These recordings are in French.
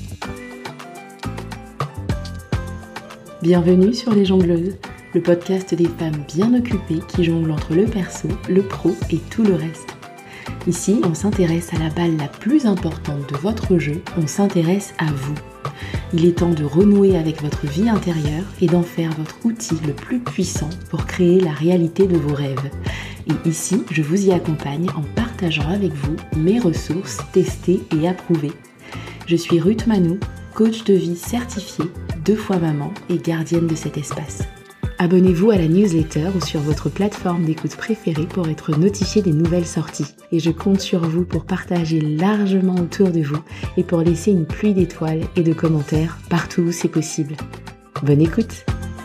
Bienvenue sur Les Jongleuses, le podcast des femmes bien occupées qui jonglent entre le perso, le pro et tout le reste. Ici, on s'intéresse à la balle la plus importante de votre jeu, on s'intéresse à vous. Il est temps de renouer avec votre vie intérieure et d'en faire votre outil le plus puissant pour créer la réalité de vos rêves. Et ici, je vous y accompagne en partageant avec vous mes ressources testées et approuvées. Je suis Ruth Manou, coach de vie certifiée, 2 fois maman et gardienne de cet espace. Abonnez-vous à la newsletter ou sur votre plateforme d'écoute préférée pour être notifié des nouvelles sorties. Et je compte sur vous pour partager largement autour de vous et pour laisser une pluie d'étoiles et de commentaires partout où c'est possible. Bonne écoute!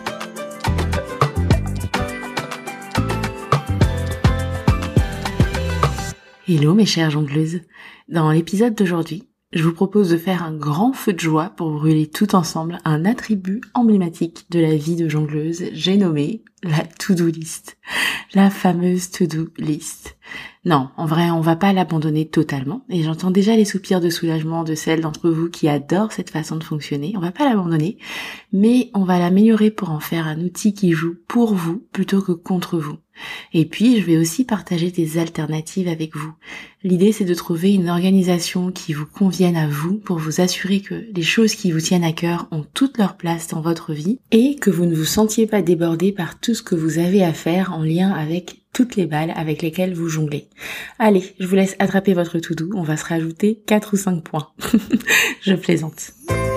Hello mes chères jongleuses! Dans l'épisode d'aujourd'hui, je vous propose de faire un grand feu de joie pour brûler tout ensemble un attribut emblématique de la vie de jongleuse, j'ai nommé la to-do list. La fameuse to-do list. Non, en vrai, on va pas l'abandonner totalement, et j'entends déjà les soupirs de soulagement de celles d'entre vous qui adorent cette façon de fonctionner. On va pas l'abandonner, mais on va l'améliorer pour en faire un outil qui joue pour vous plutôt que contre vous. Et puis, je vais aussi partager des alternatives avec vous. L'idée, c'est de trouver une organisation qui vous convienne à vous pour vous assurer que les choses qui vous tiennent à cœur ont toute leur place dans votre vie et que vous ne vous sentiez pas débordé par tout ce que vous avez à faire en lien avec toutes les balles avec lesquelles vous jonglez. Allez, je vous laisse attraper votre to-do, on va se rajouter 4 ou 5 points. Je plaisante.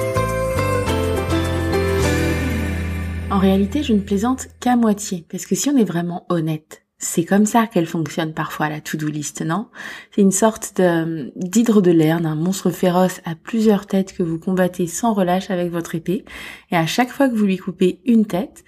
En réalité, je ne plaisante qu'à moitié, parce que si on est vraiment honnête, c'est comme ça qu'elle fonctionne parfois la to-do list, non? C'est une sorte d'hydre de l'air, d'un monstre féroce à plusieurs têtes que vous combattez sans relâche avec votre épée, et à chaque fois que vous lui coupez une tête,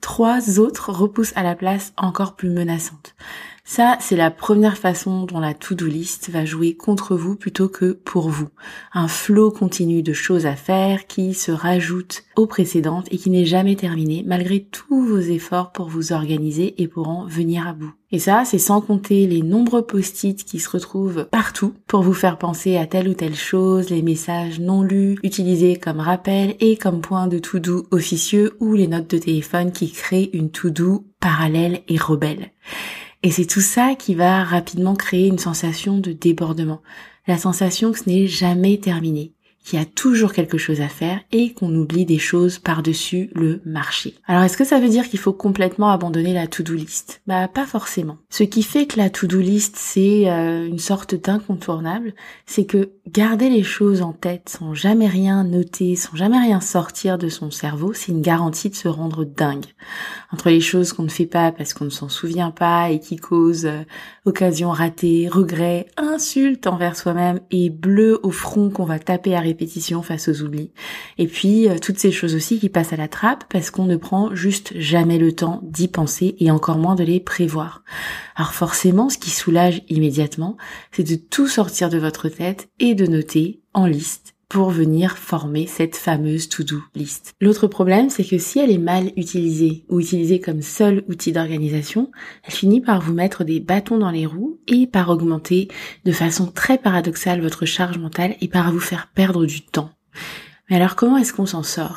3 autres repoussent à la place encore plus menaçantes. Ça, c'est la première façon dont la to-do list va jouer contre vous plutôt que pour vous. Un flot continu de choses à faire qui se rajoute aux précédentes et qui n'est jamais terminé malgré tous vos efforts pour vous organiser et pour en venir à bout. Et ça, c'est sans compter les nombreux post-it qui se retrouvent partout pour vous faire penser à telle ou telle chose, les messages non lus utilisés comme rappel et comme point de to-do officieux ou les notes de téléphone qui créent une to-do parallèle et rebelle. Et c'est tout ça qui va rapidement créer une sensation de débordement. La sensation que ce n'est jamais terminé, qu'il y a toujours quelque chose à faire et qu'on oublie des choses par-dessus le marché. Alors est-ce que ça veut dire qu'il faut complètement abandonner la to-do list? Bah pas forcément. Ce qui fait que la to-do list c'est une sorte d'incontournable, c'est que garder les choses en tête sans jamais rien noter, sans jamais rien sortir de son cerveau, c'est une garantie de se rendre dingue. Entre les choses qu'on ne fait pas parce qu'on ne s'en souvient pas et qui causent occasions ratées, regrets, insultes envers soi-même et bleu au front qu'on va taper à répétition face aux oublis. Et puis, toutes ces choses aussi qui passent à la trappe parce qu'on ne prend juste jamais le temps d'y penser et encore moins de les prévoir. Alors forcément, ce qui soulage immédiatement, c'est de tout sortir de votre tête et de noter en liste pour venir former cette fameuse to-do list. L'autre problème, c'est que si elle est mal utilisée ou utilisée comme seul outil d'organisation, elle finit par vous mettre des bâtons dans les roues et par augmenter de façon très paradoxale votre charge mentale et par vous faire perdre du temps. Mais alors comment est-ce qu'on s'en sort ?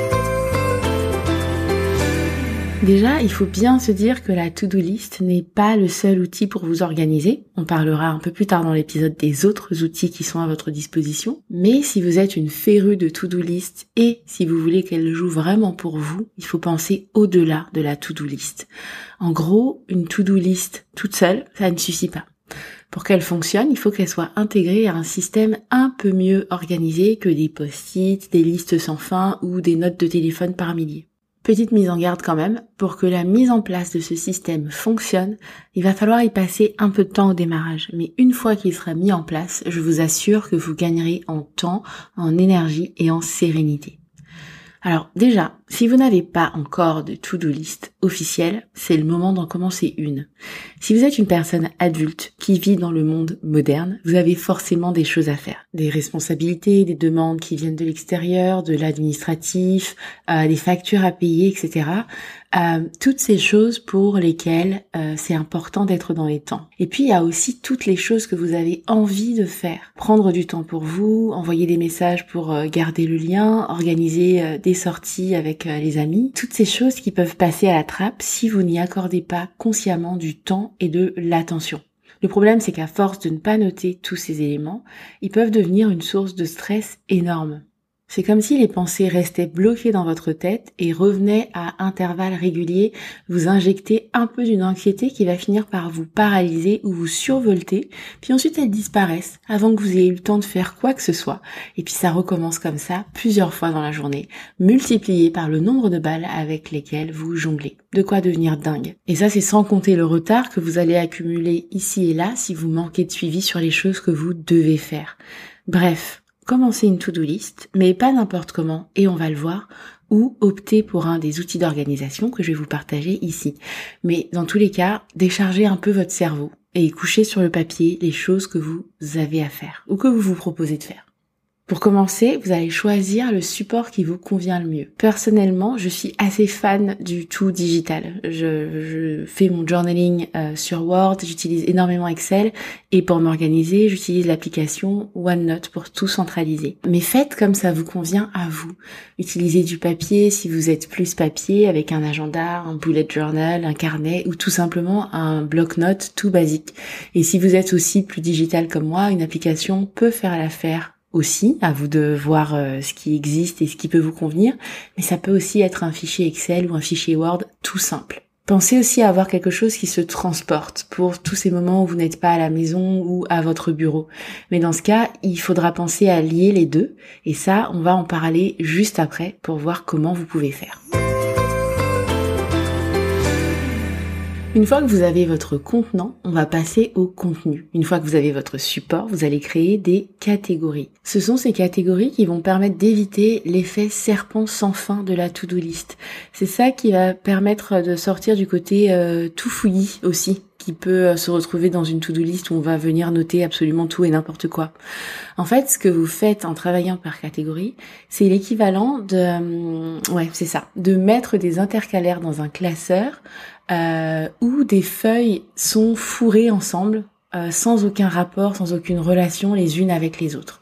Déjà, il faut bien se dire que la to-do list n'est pas le seul outil pour vous organiser. On parlera un peu plus tard dans l'épisode des autres outils qui sont à votre disposition. Mais si vous êtes une férue de to-do list et si vous voulez qu'elle joue vraiment pour vous, il faut penser au-delà de la to-do list. En gros, une to-do list toute seule, ça ne suffit pas. Pour qu'elle fonctionne, il faut qu'elle soit intégrée à un système un peu mieux organisé que des post-it, des listes sans fin ou des notes de téléphone par milliers. Petite mise en garde quand même, pour que la mise en place de ce système fonctionne, il va falloir y passer un peu de temps au démarrage. Mais une fois qu'il sera mis en place, je vous assure que vous gagnerez en temps, en énergie et en sérénité. Alors déjà, si vous n'avez pas encore de to-do list officielle, c'est le moment d'en commencer une. Si vous êtes une personne adulte qui vit dans le monde moderne, vous avez forcément des choses à faire. Des responsabilités, des demandes qui viennent de l'extérieur, de l'administratif, des factures à payer, etc. Toutes ces choses pour lesquelles c'est important d'être dans les temps. Et puis il y a aussi toutes les choses que vous avez envie de faire. Prendre du temps pour vous, envoyer des messages pour garder le lien, organiser des sorties avec les amis. Toutes ces choses qui peuvent passer à la trappe si vous n'y accordez pas consciemment du temps et de l'attention. Le problème, c'est qu'à force de ne pas noter tous ces éléments, ils peuvent devenir une source de stress énorme. C'est comme si les pensées restaient bloquées dans votre tête et revenaient à intervalles réguliers vous injecter un peu d'une anxiété qui va finir par vous paralyser ou vous survolter, puis ensuite elles disparaissent avant que vous ayez eu le temps de faire quoi que ce soit. Et puis ça recommence comme ça plusieurs fois dans la journée, multiplié par le nombre de balles avec lesquelles vous jonglez. De quoi devenir dingue. Et ça, c'est sans compter le retard que vous allez accumuler ici et là si vous manquez de suivi sur les choses que vous devez faire. Bref. Commencez une to-do list, mais pas n'importe comment, et on va le voir, ou optez pour un des outils d'organisation que je vais vous partager ici. Mais dans tous les cas, déchargez un peu votre cerveau et couchez sur le papier les choses que vous avez à faire, ou que vous vous proposez de faire. Pour commencer, vous allez choisir le support qui vous convient le mieux. Personnellement, je suis assez fan du tout digital. Je fais mon journaling sur Word, j'utilise énormément Excel et pour m'organiser, j'utilise l'application OneNote pour tout centraliser. Mais faites comme ça vous convient à vous. Utilisez du papier si vous êtes plus papier avec un agenda, un bullet journal, un carnet ou tout simplement un bloc-notes tout basique. Et si vous êtes aussi plus digital comme moi, une application peut faire l'affaire. Aussi, à vous de voir ce qui existe et ce qui peut vous convenir, mais ça peut aussi être un fichier Excel ou un fichier Word tout simple. Pensez aussi à avoir quelque chose qui se transporte pour tous ces moments où vous n'êtes pas à la maison ou à votre bureau. Mais dans ce cas, il faudra penser à lier les deux, et ça, on va en parler juste après pour voir comment vous pouvez faire. Une fois que vous avez votre contenant, on va passer au contenu. Une fois que vous avez votre support, vous allez créer des catégories. Ce sont ces catégories qui vont permettre d'éviter l'effet serpent sans fin de la to-do list. C'est ça qui va permettre de sortir du côté tout fouillis aussi, qui peut se retrouver dans une to-do list où on va venir noter absolument tout et n'importe quoi. En fait, ce que vous faites en travaillant par catégorie, c'est l'équivalent de mettre des intercalaires dans un classeur où des feuilles sont fourrées ensemble, sans aucun rapport, sans aucune relation les unes avec les autres.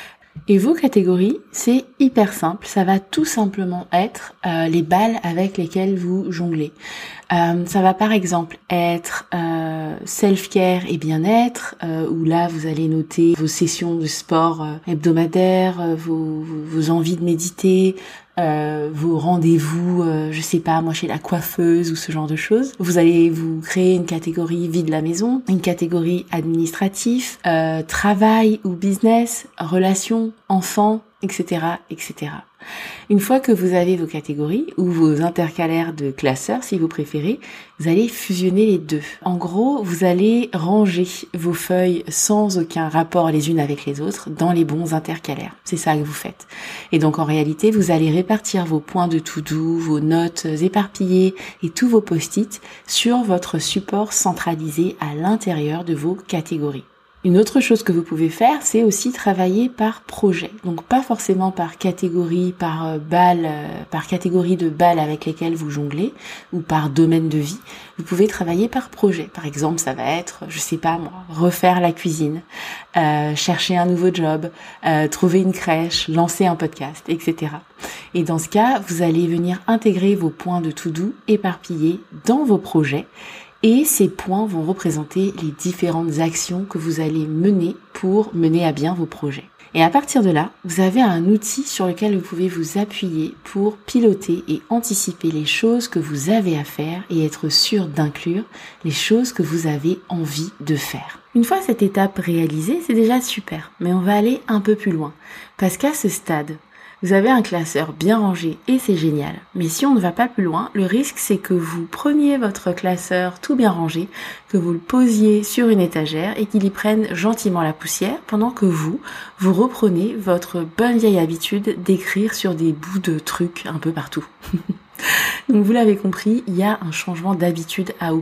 Et vos catégories, c'est hyper simple, ça va tout simplement être les balles avec lesquelles vous jonglez. Ça va par exemple être self-care et bien-être, où là vous allez noter vos sessions de sport hebdomadaires, vos envies de méditer, vos rendez-vous, je sais pas, moi chez la coiffeuse ou ce genre de choses. Vous allez vous créer une catégorie vie de la maison, une catégorie administratif, travail ou business, relations, enfants, etc., etc. Une fois que vous avez vos catégories ou vos intercalaires de classeurs, si vous préférez, vous allez fusionner les deux. En gros, vous allez ranger vos feuilles sans aucun rapport les unes avec les autres dans les bons intercalaires. C'est ça que vous faites. Et donc en réalité, vous allez répartir vos points de to-do, vos notes éparpillées et tous vos post-it sur votre support centralisé à l'intérieur de vos catégories. Une autre chose que vous pouvez faire, c'est aussi travailler par projet. Donc pas forcément par catégorie, par catégorie de balles avec lesquelles vous jonglez ou par domaine de vie. Vous pouvez travailler par projet. Par exemple, ça va être, je sais pas moi, refaire la cuisine, chercher un nouveau job, trouver une crèche, lancer un podcast, etc. Et dans ce cas, vous allez venir intégrer vos points de to-do éparpillés dans vos projets. Et ces points vont représenter les différentes actions que vous allez mener pour mener à bien vos projets. Et à partir de là, vous avez un outil sur lequel vous pouvez vous appuyer pour piloter et anticiper les choses que vous avez à faire et être sûr d'inclure les choses que vous avez envie de faire. Une fois cette étape réalisée, c'est déjà super, mais on va aller un peu plus loin. Parce qu'à ce stade, vous avez un classeur bien rangé et c'est génial. Mais si on ne va pas plus loin, le risque c'est que vous preniez votre classeur tout bien rangé, que vous le posiez sur une étagère et qu'il y prenne gentiment la poussière pendant que vous reprenez votre bonne vieille habitude d'écrire sur des bouts de trucs un peu partout. Donc vous l'avez compris, il y a un changement d'habitude à opérer.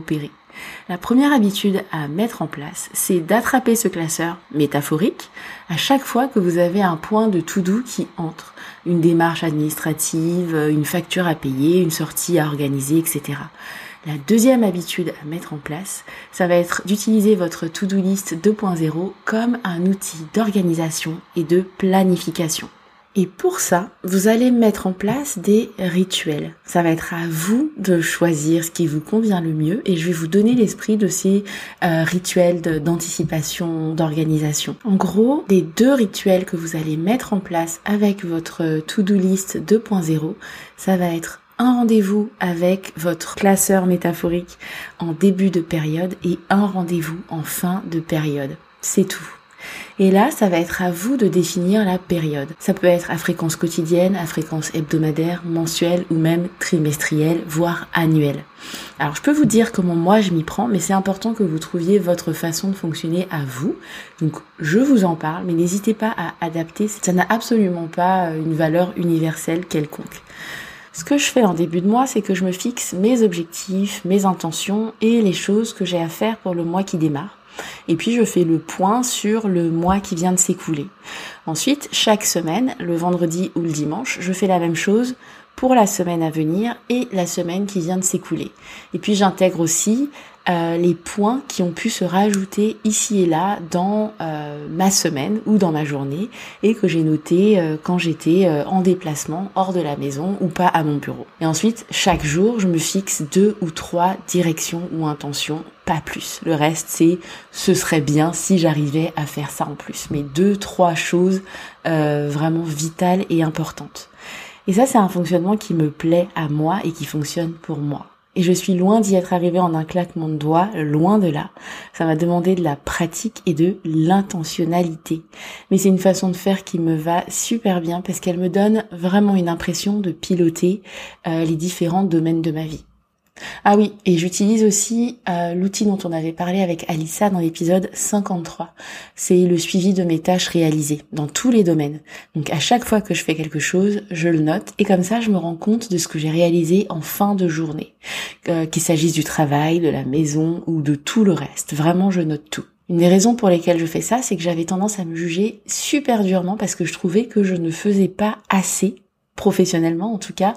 La première habitude à mettre en place, c'est d'attraper ce classeur métaphorique à chaque fois que vous avez un point de to-do qui entre, une démarche administrative, une facture à payer, une sortie à organiser, etc. La deuxième habitude à mettre en place, ça va être d'utiliser votre to-do list 2.0 comme un outil d'organisation et de planification. Et pour ça, vous allez mettre en place des rituels. Ça va être à vous de choisir ce qui vous convient le mieux et je vais vous donner l'esprit de ces rituels d'anticipation, d'organisation. En gros, les 2 rituels que vous allez mettre en place avec votre to-do list 2.0, ça va être un rendez-vous avec votre classeur métaphorique en début de période et un rendez-vous en fin de période. C'est tout. Et là, ça va être à vous de définir la période. Ça peut être à fréquence quotidienne, à fréquence hebdomadaire, mensuelle ou même trimestrielle, voire annuelle. Alors, je peux vous dire comment moi je m'y prends, mais c'est important que vous trouviez votre façon de fonctionner à vous. Donc, je vous en parle, mais n'hésitez pas à adapter. Ça n'a absolument pas une valeur universelle quelconque. Ce que je fais en début de mois, c'est que je me fixe mes objectifs, mes intentions et les choses que j'ai à faire pour le mois qui démarre. Et puis je fais le point sur le mois qui vient de s'écouler. Ensuite, chaque semaine, le vendredi ou le dimanche, je fais la même chose pour la semaine à venir et la semaine qui vient de s'écouler. Et puis j'intègre aussi les points qui ont pu se rajouter ici et là dans ma semaine ou dans ma journée et que j'ai noté quand j'étais en déplacement hors de la maison ou pas à mon bureau. Et ensuite, chaque jour, je me fixe 2 ou 3 directions ou intentions, pas plus. Le reste, ce serait bien si j'arrivais à faire ça en plus. Mais 2, 3 choses vraiment vitales et importantes. Et ça, c'est un fonctionnement qui me plaît à moi et qui fonctionne pour moi. Et je suis loin d'y être arrivée en un claquement de doigts, loin de là. Ça m'a demandé de la pratique et de l'intentionnalité. Mais c'est une façon de faire qui me va super bien parce qu'elle me donne vraiment une impression de piloter les différents domaines de ma vie. Ah oui, et j'utilise aussi l'outil dont on avait parlé avec Alissa dans l'épisode 53. C'est le suivi de mes tâches réalisées dans tous les domaines. Donc à chaque fois que je fais quelque chose, je le note et comme ça je me rends compte de ce que j'ai réalisé en fin de journée. Qu'il s'agisse du travail, de la maison ou de tout le reste. Vraiment, je note tout. Une des raisons pour lesquelles je fais ça, c'est que j'avais tendance à me juger super durement parce que je trouvais que je ne faisais pas assez professionnellement en tout cas,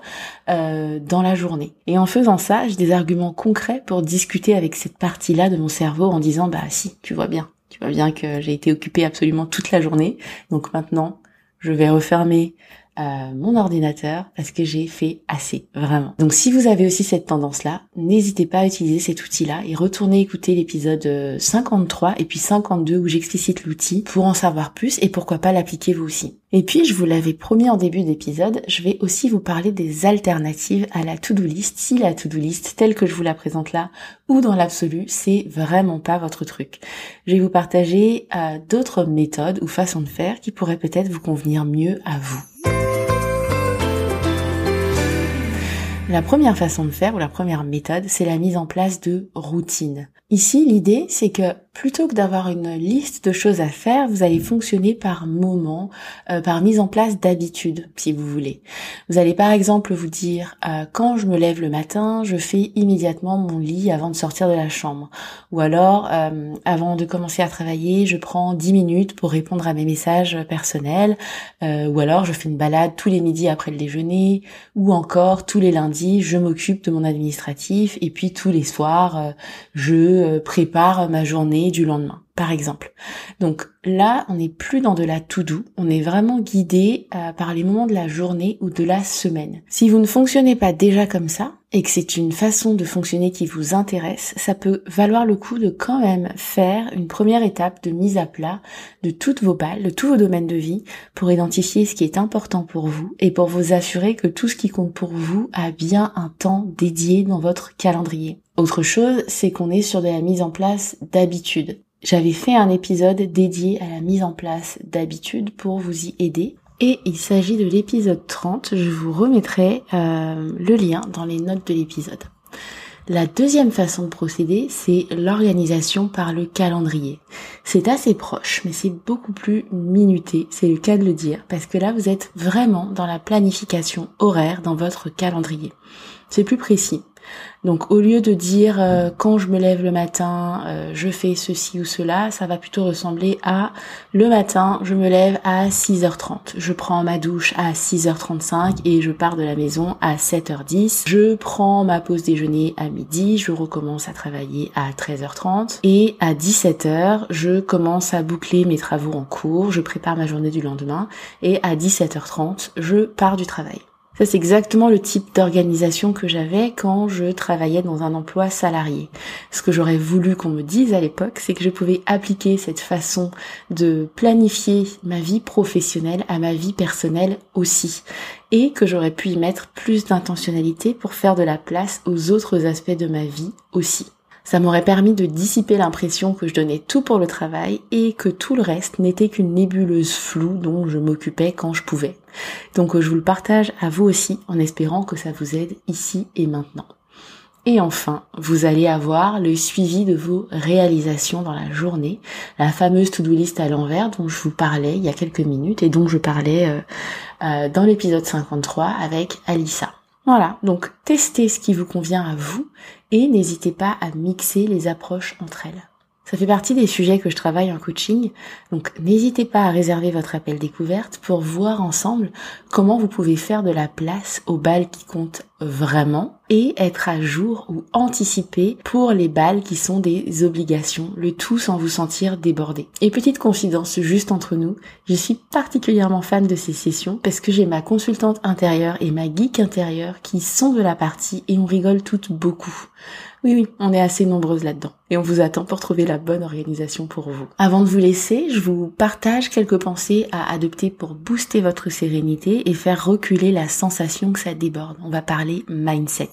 dans la journée. Et en faisant ça, j'ai des arguments concrets pour discuter avec cette partie-là de mon cerveau en disant, bah si, tu vois bien que j'ai été occupée absolument toute la journée, donc maintenant, je vais refermer mon ordinateur parce que j'ai fait assez, vraiment. Donc si vous avez aussi cette tendance-là, n'hésitez pas à utiliser cet outil-là et retournez écouter l'épisode 53 et puis 52 où j'explicite l'outil pour en savoir plus et pourquoi pas l'appliquer vous aussi. Et puis, je vous l'avais promis en début d'épisode, je vais aussi vous parler des alternatives à la to-do list, si la to-do list telle que je vous la présente là ou dans l'absolu, c'est vraiment pas votre truc. Je vais vous partager d'autres méthodes ou façons de faire qui pourraient peut-être vous convenir mieux à vous. La première façon de faire ou la première méthode, c'est la mise en place de routines. Ici, l'idée, c'est que plutôt que d'avoir une liste de choses à faire, vous allez fonctionner par moment, par mise en place d'habitudes, si vous voulez. Vous allez par exemple vous dire, quand je me lève le matin, je fais immédiatement mon lit avant de sortir de la chambre. Ou alors, avant de commencer à travailler, je prends 10 minutes pour répondre à mes messages personnels. Ou alors, je fais une balade tous les midis après le déjeuner. Ou encore, tous les lundis, je m'occupe de mon administratif. Et puis, tous les soirs, je prépare ma journée du lendemain, par exemple. Donc là, on n'est plus dans de la to-do, on est vraiment guidé par les moments de la journée ou de la semaine. Si vous ne fonctionnez pas déjà comme ça, et que c'est une façon de fonctionner qui vous intéresse, ça peut valoir le coup de quand même faire une première étape de mise à plat de toutes vos balles, de tous vos domaines de vie, pour identifier ce qui est important pour vous et pour vous assurer que tout ce qui compte pour vous a bien un temps dédié dans votre calendrier. Autre chose, c'est qu'on est sur de la mise en place d'habitudes. J'avais fait un épisode dédié à la mise en place d'habitudes pour vous y aider. Et il s'agit de l'épisode 30, je vous remettrai le lien dans les notes de l'épisode. La deuxième façon de procéder, c'est l'organisation par le calendrier. C'est assez proche, mais c'est beaucoup plus minuté, c'est le cas de le dire, parce que là vous êtes vraiment dans la planification horaire dans votre calendrier. C'est plus précis. Donc au lieu de dire quand je me lève le matin, je fais ceci ou cela, ça va plutôt ressembler à le matin, je me lève à 6h30. Je prends ma douche à 6h35 et je pars de la maison à 7h10. Je prends ma pause déjeuner à midi, je recommence à travailler à 13h30 et à 17h, je commence à boucler mes travaux en cours, je prépare ma journée du lendemain et à 17h30, je pars du travail. Ça, c'est exactement le type d'organisation que j'avais quand je travaillais dans un emploi salarié. Ce que j'aurais voulu qu'on me dise à l'époque, c'est que je pouvais appliquer cette façon de planifier ma vie professionnelle à ma vie personnelle aussi. Et que j'aurais pu y mettre plus d'intentionnalité pour faire de la place aux autres aspects de ma vie aussi. Ça m'aurait permis de dissiper l'impression que je donnais tout pour le travail et que tout le reste n'était qu'une nébuleuse floue dont je m'occupais quand je pouvais. Donc je vous le partage à vous aussi en espérant que ça vous aide ici et maintenant. Et enfin, vous allez avoir le suivi de vos réalisations dans la journée, la fameuse to-do list à l'envers dont je vous parlais il y a quelques minutes et dont je parlais dans l'épisode 53 avec Alissa. Voilà, donc testez ce qui vous convient à vous et n'hésitez pas à mixer les approches entre elles. Ça fait partie des sujets que je travaille en coaching, donc n'hésitez pas à réserver votre appel découverte pour voir ensemble comment vous pouvez faire de la place aux balles qui comptent vraiment et être à jour ou anticiper pour les balles qui sont des obligations, le tout sans vous sentir débordé. Et petite confidence juste entre nous, je suis particulièrement fan de ces sessions parce que j'ai ma consultante intérieure et ma geek intérieure qui sont de la partie et on rigole toutes beaucoup. Oui, on est assez nombreuses là-dedans. Et on vous attend pour trouver la bonne organisation pour vous. Avant de vous laisser, je vous partage quelques pensées à adopter pour booster votre sérénité et faire reculer la sensation que ça déborde. On va parler mindset.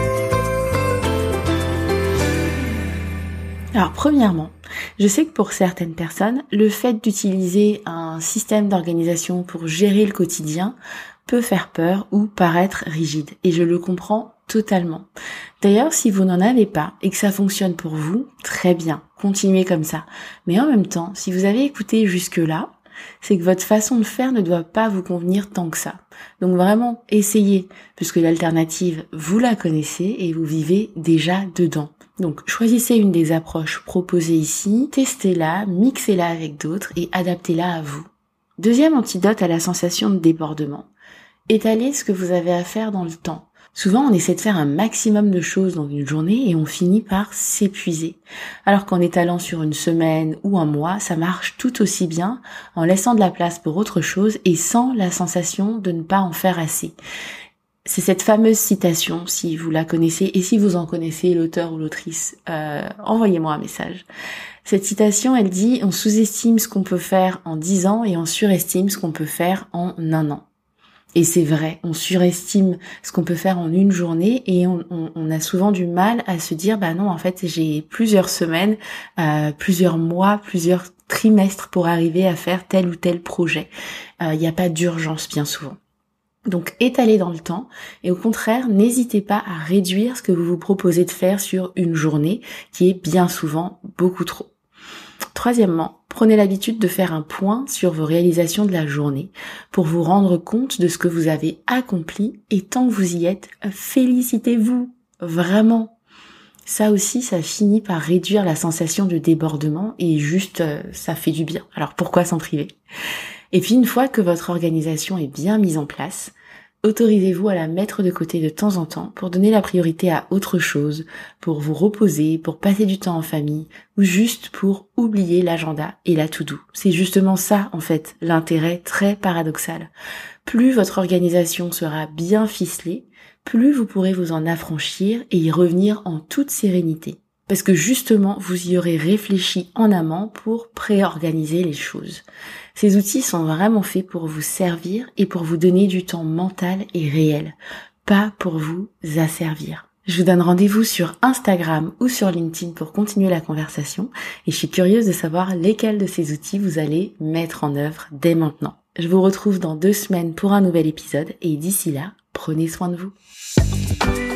Alors premièrement, je sais que pour certaines personnes, le fait d'utiliser un système d'organisation pour gérer le quotidien peut faire peur ou paraître rigide. Et je le comprends totalement. D'ailleurs, si vous n'en avez pas et que ça fonctionne pour vous, très bien, continuez comme ça. Mais en même temps, si vous avez écouté jusque-là, c'est que votre façon de faire ne doit pas vous convenir tant que ça. Donc vraiment, essayez, puisque l'alternative, vous la connaissez et vous vivez déjà dedans. Donc choisissez une des approches proposées ici, testez-la, mixez-la avec d'autres et adaptez-la à vous. Deuxième antidote à la sensation de débordement. Étalez ce que vous avez à faire dans le temps. Souvent, on essaie de faire un maximum de choses dans une journée et on finit par s'épuiser. Alors qu'en étalant sur une semaine ou un mois, ça marche tout aussi bien en laissant de la place pour autre chose et sans la sensation de ne pas en faire assez. C'est cette fameuse citation, si vous la connaissez et si vous en connaissez l'auteur ou l'autrice, envoyez-moi un message. Cette citation, elle dit « On sous-estime ce qu'on peut faire en 10 ans et on surestime ce qu'on peut faire en 1 an ». Et c'est vrai, on surestime ce qu'on peut faire en une journée et on a souvent du mal à se dire bah non, en fait j'ai plusieurs semaines, plusieurs mois, plusieurs trimestres pour arriver à faire tel ou tel projet. Il n'y a pas d'urgence bien souvent. Donc étalez dans le temps et au contraire, n'hésitez pas à réduire ce que vous vous proposez de faire sur une journée qui est bien souvent beaucoup trop. Troisièmement, prenez l'habitude de faire un point sur vos réalisations de la journée pour vous rendre compte de ce que vous avez accompli et tant que vous y êtes, félicitez-vous, vraiment. Ça aussi, ça finit par réduire la sensation de débordement et juste, ça fait du bien. Alors pourquoi s'en priver ? Et puis une fois que votre organisation est bien mise en place, autorisez-vous à la mettre de côté de temps en temps pour donner la priorité à autre chose, pour vous reposer, pour passer du temps en famille ou juste pour oublier l'agenda et la to-do. C'est justement ça, en fait, l'intérêt très paradoxal. Plus votre organisation sera bien ficelée, plus vous pourrez vous en affranchir et y revenir en toute sérénité. Parce que justement, vous y aurez réfléchi en amont pour préorganiser les choses. Ces outils sont vraiment faits pour vous servir et pour vous donner du temps mental et réel, pas pour vous asservir. Je vous donne rendez-vous sur Instagram ou sur LinkedIn pour continuer la conversation et je suis curieuse de savoir lesquels de ces outils vous allez mettre en œuvre dès maintenant. Je vous retrouve dans 2 semaines pour un nouvel épisode et d'ici là, prenez soin de vous.